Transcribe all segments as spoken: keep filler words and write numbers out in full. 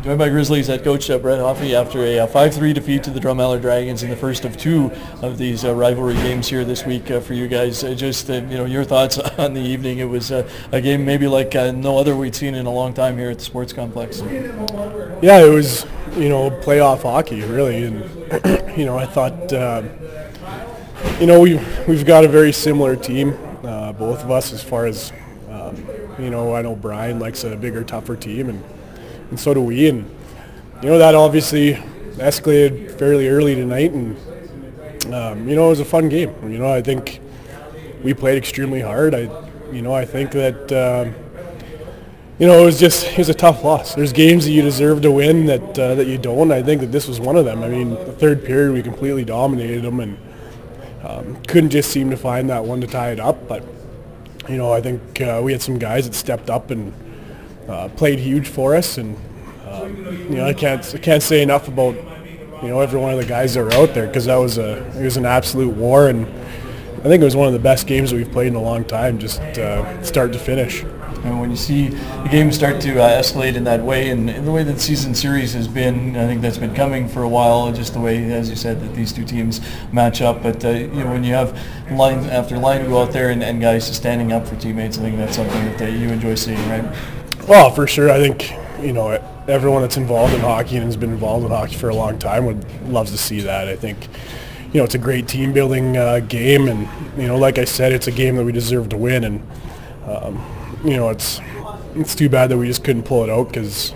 Joined by Grizzlies head coach uh, Brett Hoffey after a five three defeat to the Drumheller Dragons in the first of two of these uh, rivalry games here this week uh, for you guys. Uh, just uh, you know, your thoughts on the evening. It was uh, a game maybe like uh, no other we'd seen in a long time here at the sports complex. Yeah, it was, you know, playoff hockey really, and you know, I thought uh, you know we we've, we've got a very similar team, uh, both of us, as far as um, you know. I know Brian likes a bigger, tougher team, and. And so do we, and you know that obviously escalated fairly early tonight, and um, you know it was a fun game. You know I think we played extremely hard. I, you know I think that um, you know it was just it was a tough loss. There's games that you deserve to win that uh, that you don't. I think that this was one of them. I mean, the third period we completely dominated them, and um, couldn't just seem to find that one to tie it up. But you know I think uh, we had some guys that stepped up and. Uh, played huge for us, and um, you know I can't I can't say enough about you know every one of the guys that were out there, because that was a it was an absolute war, and I think it was one of the best games that we've played in a long time, just uh, start to finish. And when you see the game start to uh, escalate in that way, and, and the way that the season series has been, I think that's been coming for a while, just the way, as you said, that these two teams match up. But uh, you know, when you have line after line go out there and, and guys just standing up for teammates, I think that's something that uh, you enjoy seeing, right? Well, for sure. I think, you know, everyone that's involved in hockey and has been involved in hockey for a long time would loves to see that. I think, you know, it's a great team-building uh, game, and, you know, like I said, it's a game that we deserve to win, and, um, you know, it's it's too bad that we just couldn't pull it out, because,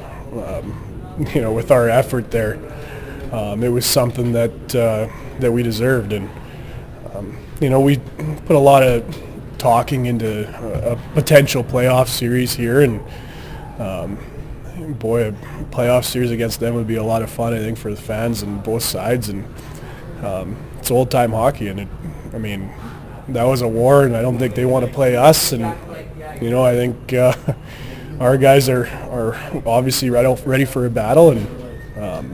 um, you know, with our effort there, um, it was something that, uh, that we deserved, and, um, you know, we put a lot of talking into a, a potential playoff series here, and Um, boy, a playoff series against them would be a lot of fun, I think, for the fans on both sides. And um, it's old-time hockey, and it, I mean, that was a war, and I don't think they want to play us. And you know, I think uh, our guys are are obviously ready ready for a battle, and um,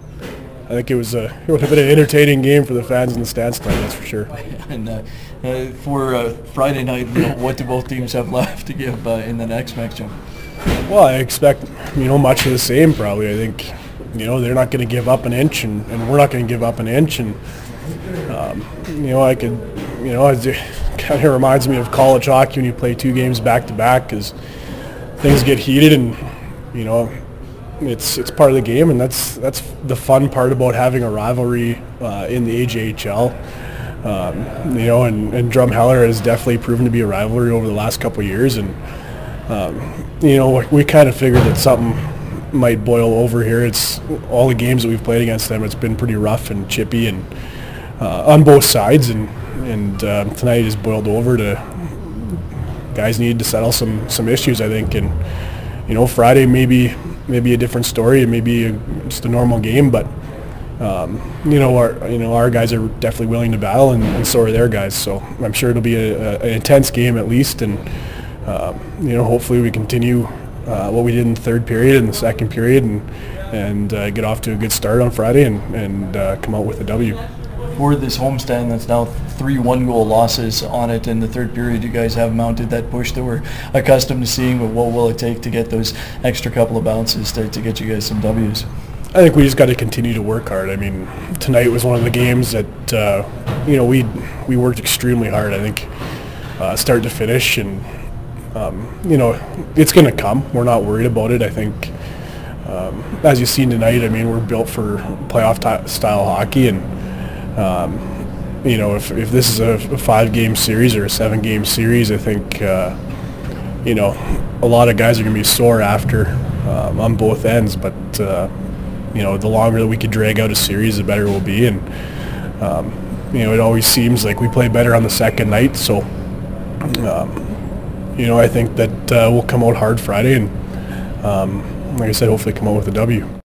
I think it was a it would have been an entertaining game for the fans in the stands tonight, that's for sure. And uh, uh, for uh, Friday night, you know, what do both teams have left to give uh, in the next matchup? Well, I expect, you know, much of the same probably. I think, you know, they're not going to give up an inch, and, and we're not going to give up an inch. And, um, you know, I could, you know, it kind of reminds me of college hockey when you play two games back-to-back, because things get heated, and, you know, it's it's part of the game, and that's that's the fun part about having a rivalry uh, in the A J H L. Um, you know, and, and Drumheller has definitely proven to be a rivalry over the last couple of years, and Um, you know, we kind of figured that something might boil over here. It's all the games that we've played against them. It's been pretty rough and chippy, and uh, on both sides. And and uh, tonight has boiled over to guys need to settle some some issues, I think. And you know, Friday maybe maybe a different story, and maybe a, just a normal game. But um, you know, our you know our guys are definitely willing to battle, and, and so are their guys. So I'm sure it'll be a, a, an intense game at least, and. Uh, you know, hopefully we continue uh, what we did in the third period and the second period, and and uh, get off to a good start on Friday, and and uh, come out with a W. For this homestand that's now three one-goal losses on it in the third period, you guys have mounted that push that we're accustomed to seeing, but what will it take to get those extra couple of bounces to, to get you guys some W's? I think we just got to continue to work hard. I mean, tonight was one of the games that, uh, you know, we we worked extremely hard, I think, uh, start to finish, and Um, you know, it's going to come. We're not worried about it. I think, um, as you've seen tonight, I mean, we're built for playoff t- style hockey, and um, you know, if if this is a, a five-game series or a seven-game series, I think, uh, you know, a lot of guys are going to be sore after um, on both ends. But uh, you know, the longer that we could drag out a series, the better it will be. And um, you know, it always seems like we play better on the second night, so. Um, You know, I think that uh, we'll come out hard Friday, and um, like I said, hopefully come out with a W.